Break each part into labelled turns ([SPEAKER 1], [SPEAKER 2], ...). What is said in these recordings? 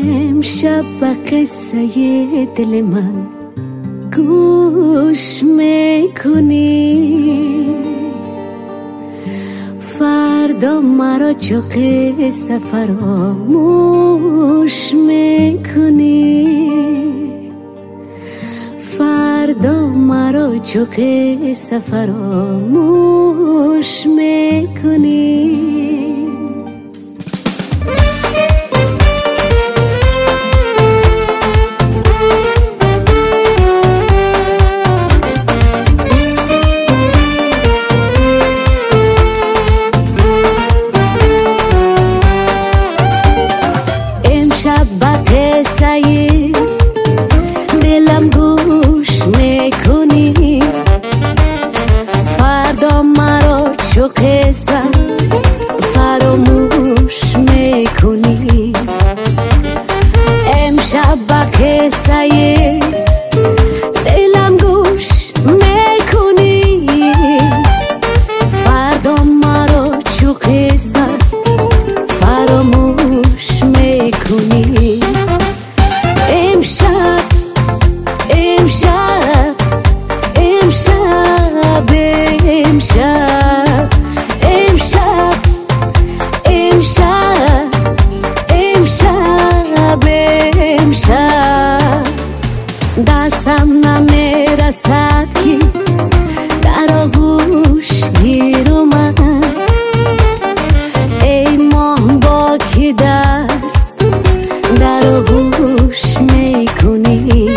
[SPEAKER 1] امشب به قصه دل من گوش میکنی، فردا مرا چو قصه فراموش میکنی، فردا مرا چو قصه فراموش میکنی. امشب به قصه دلم گوش میکنی، فردا مرا چو قصه فراموش میکنی. امشب به قصه دلم گوش میکنی، فردا مرا چو قصه فراموش میکنی. امشب امشب امشب امشب امشب امشب امشب امشب دستم نمیرسد که در آغوش گیر اومد، ای ماه با که دست در آغوش میکنی.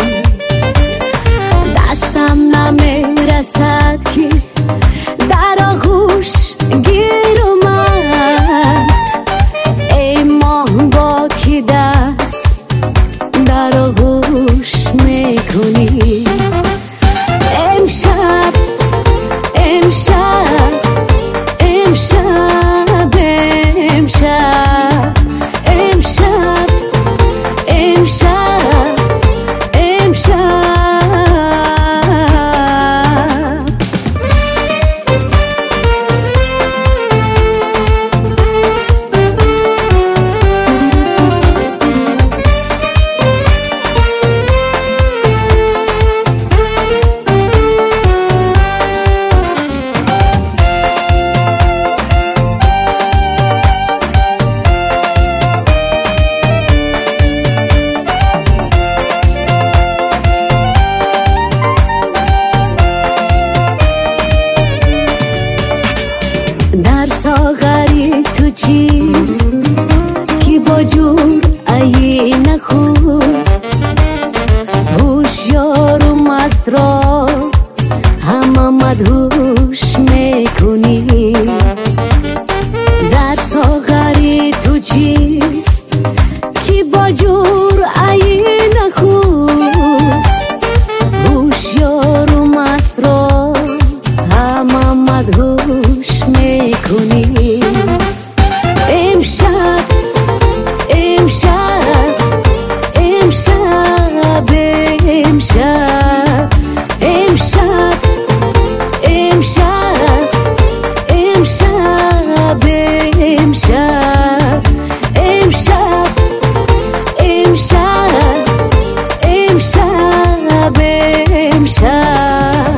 [SPEAKER 1] دستم نمیرسد که در آغوش گیر اومد، ای ماه با که دست در آغوش میکنی. امشب امشب امشب امشب امشب امشب امشب در ساغری تو چیست که با جور ای نخوست، هوشیار و مست را همه مدهوش میکنی. در ساغری تو چیست که با جور ای نخوست، هوشیار و مست را همه مدهوش میکنی. امشب امشب امشب امشب امشب امشب امشب امشب امشب امشب امشب امشب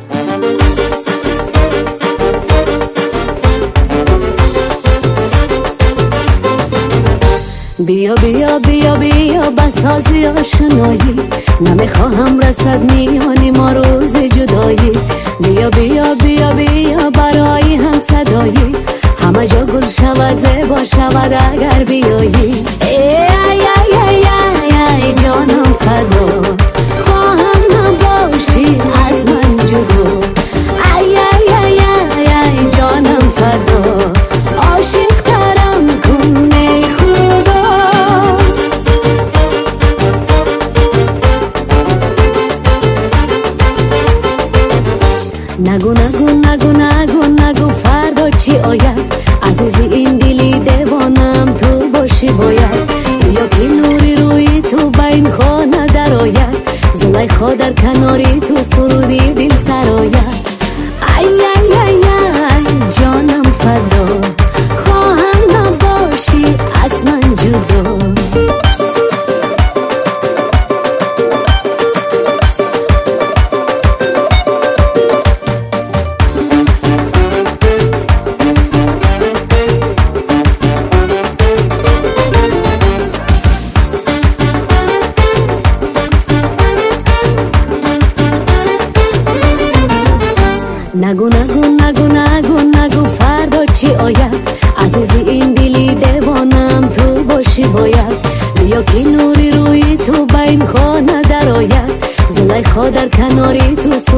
[SPEAKER 1] بیا بیا بیا بیا بسازی آشنایی، نمیخواهم رسد میانی ما روز جدایی. بیا بیا بیا بیا برای هم صدایی، همه جا گل شود زیبا شود اگر بیایی. ای ای ای ای ای جانم فدا، خواهم نباشی از من جدا. ای ای ای ای ای جانم فدا، عاشق ترم کن ای خدا. نگو نگو نگو نگو نگو فردا چی آید، عزیزی این دلی دیوانم تو باشی باید. بیا که نوری روی تو بین خانه در آید، زلیخا در کناری تو سرودی دل سراید. ای ای ای ای جانم فدا، خواهم نباشی از من جدا. تا در کناری تو